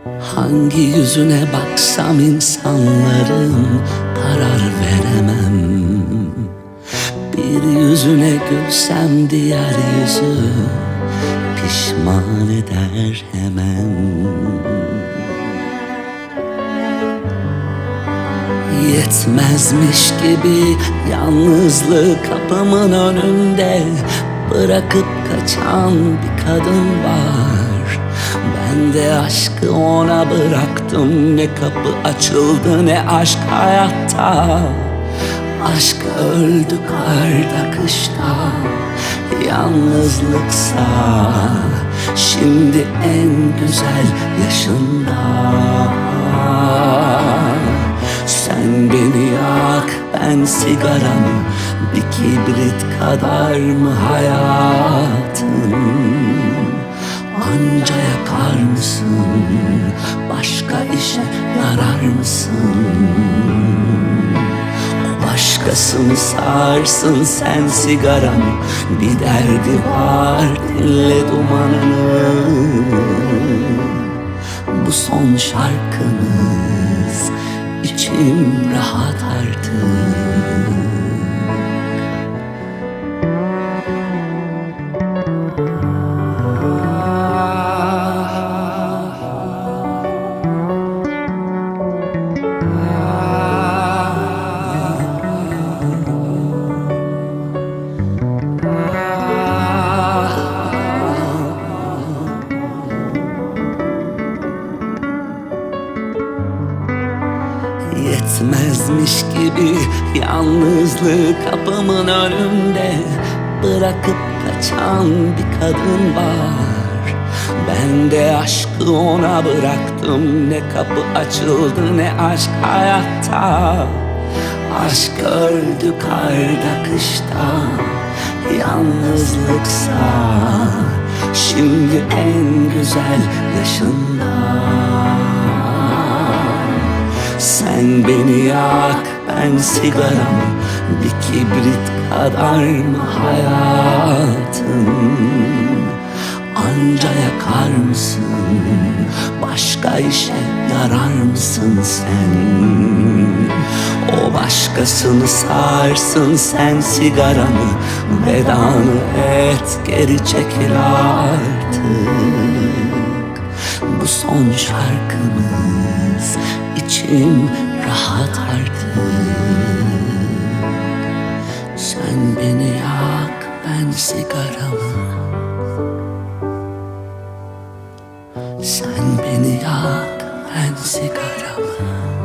Hangi yüzüne baksam insanların karar veremem. Bir yüzüne gülsem diğer yüzü pişman eder hemen. Yetmezmiş gibi yalnızlığı kapımın önünde bırakıp kaçan bir kadın var. Ben de aşkı ona bıraktım. Ne kapı açıldı ne aşk hayatta. Aşk öldü karda kışta. Yalnızlıksa şimdi en güzel yaşında. Sen beni yak, ben sigaramı, bir kibrit kadar mı hayatın? Anca yakar mısın? Başka işe yarar mısın? O başkasını sarsın, sen sigaranı, bir derdi var, dinle dumanını. Bu son şarkımız, İçim rahat artık. Yetmezmiş gibi yalnızlığı kapımın önünde bırakıp kaçan bir kadın var. Ben de aşkı ona bıraktım. Ne kapı açıldı ne aşk hayatta. Aşk öldü karda kışta. Yalnızlıksa şimdi en güzel yaşında. Sen beni yak, ben sigaramı, bir kibrit kadar mı hayatın? Anca yakar mısın? Başka işe yarar mısın sen? O başkasını sarsın, sen sigaranı, vedanı et, geri çekil artık. Bu son şarkımız, İçim rahat artık. Sen beni yak, ben sigaramı. Sen beni yak, ben sigaramı.